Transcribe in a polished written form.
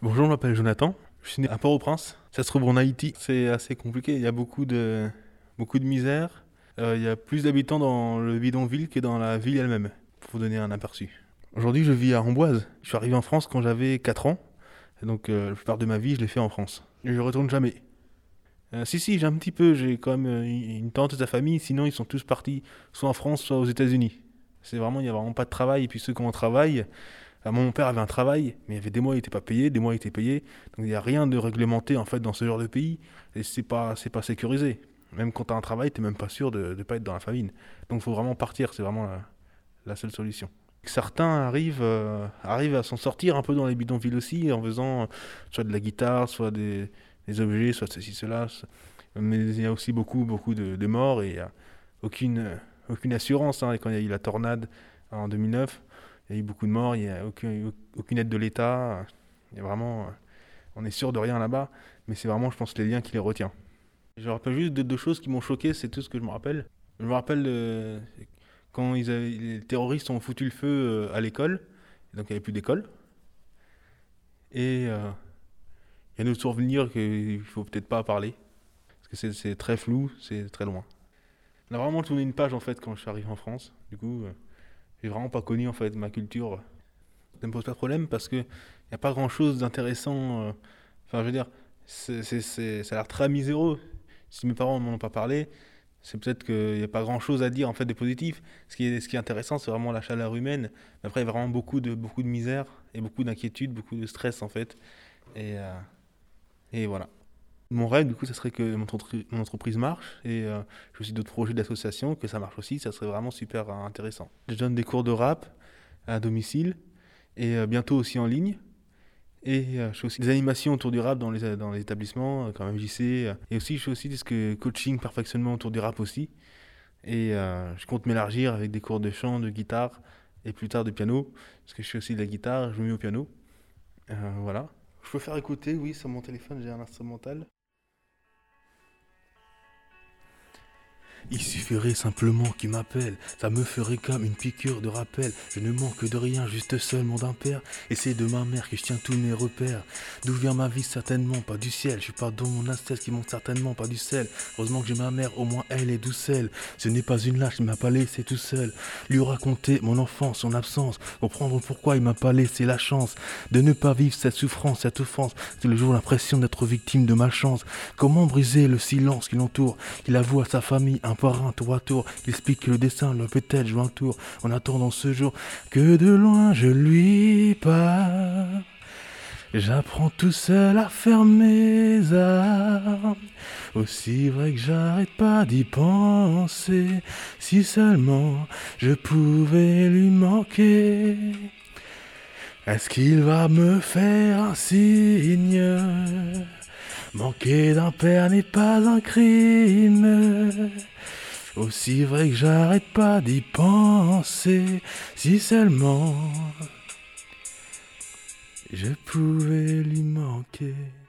Bonjour, je m'appelle Jonathan. Je suis né à Port-au-Prince. Ça se trouve en Haïti. C'est assez compliqué. Il y a beaucoup de misère. Il y a plus d'habitants dans le bidonville que dans la ville elle-même, pour vous donner un aperçu. Aujourd'hui, je vis à Amboise. Je suis arrivé en France quand j'avais 4 ans. Et donc, la plupart de ma vie, je l'ai fait en France. Et je retourne jamais. Si, j'ai un petit peu. J'ai quand même une tante de sa famille. Sinon, ils sont tous partis soit en France, soit aux États-Unis. Il n'y a vraiment pas de travail. Et puis ceux qui ont un travail, mon père avait un travail, mais il y avait des mois où il n'était pas payé, des mois où il était payé. Donc il n'y a rien de réglementé en fait dans ce genre de pays. Et c'est pas sécurisé. Même quand tu as un travail, tu n'es même pas sûr de ne pas être dans la famine. Donc il faut vraiment partir, c'est vraiment la seule solution. Certains arrivent à s'en sortir un peu dans les bidonvilles aussi, en faisant soit de la guitare, soit des objets, soit ceci, cela. Mais il y a aussi beaucoup de morts et il n'y a aucune assurance, hein. Et quand il y a eu la tornade en 2009, il y a eu beaucoup de morts, il n'y a aucune aide de l'État. Il y a vraiment, on est sûr de rien là-bas, mais c'est vraiment, je pense, les liens qui les retient. Je me rappelle juste de deux choses qui m'ont choqué, c'est tout ce que je me rappelle. Je me rappelle quand les terroristes ont foutu le feu à l'école, donc il n'y avait plus d'école. Et il y a un autre souvenir qu'il ne faut peut-être pas parler, parce que c'est très flou, c'est très loin. On a vraiment tourné une page en fait quand je suis arrivé en France. Du coup, j'ai vraiment pas connu en fait ma culture. Ça me pose pas de problème parce que y a pas grand chose d'intéressant. Enfin, je veux dire, ça a l'air très miséreux. Si mes parents m'en ont pas parlé, c'est peut-être qu'il n'y a pas grand chose à dire en fait de positif. Ce qui est intéressant, c'est vraiment la chaleur humaine. Mais après, il y a vraiment beaucoup de misère et beaucoup d'inquiétude, beaucoup de stress en fait. Et, euh, et voilà. Mon rêve, du coup, ça serait que mon entreprise marche et j'ai aussi d'autres projets d'association, que ça marche aussi, ça serait vraiment super intéressant. Je donne des cours de rap à domicile et bientôt aussi en ligne. Et je fais aussi des animations autour du rap dans les établissements, comme MJC. Et aussi, je fais aussi des coaching, perfectionnement autour du rap aussi. Et je compte m'élargir avec des cours de chant, de guitare et plus tard de piano, parce que je fais aussi de la guitare, je me mets au piano. Voilà. Je peux faire écouter, oui, sur mon téléphone, j'ai un instrumental. Il suffirait simplement qu'il m'appelle, ça me ferait comme une piqûre de rappel. Je ne manque de rien, juste seulement d'un père. Et c'est de ma mère que je tiens tous mes repères. D'où vient ma vie, certainement pas du ciel. Je suis pas dans mon ancêtre qui monte certainement pas du sel. Heureusement que j'ai ma mère, au moins elle est douce elle. Ce n'est pas une lâche, il m'a pas laissé tout seul. Lui raconter mon enfance, son absence. Comprendre pourquoi il m'a pas laissé la chance de ne pas vivre cette souffrance, cette offense. C'est le jour l'impression d'être victime de malchance. Comment briser le silence qui l'entoure, qu'il avoue à sa famille un par un, tour à tour, qu'il explique que le destin le peut-être joue un tour, en attendant ce jour que de loin je lui parle. J'apprends tout seul à faire mes armes. Aussi vrai que j'arrête pas d'y penser. Si seulement je pouvais lui manquer. Est-ce qu'il va me faire un signe? Manquer d'un père n'est pas un crime. Aussi vrai que j'arrête pas d'y penser. Si seulement je pouvais lui manquer.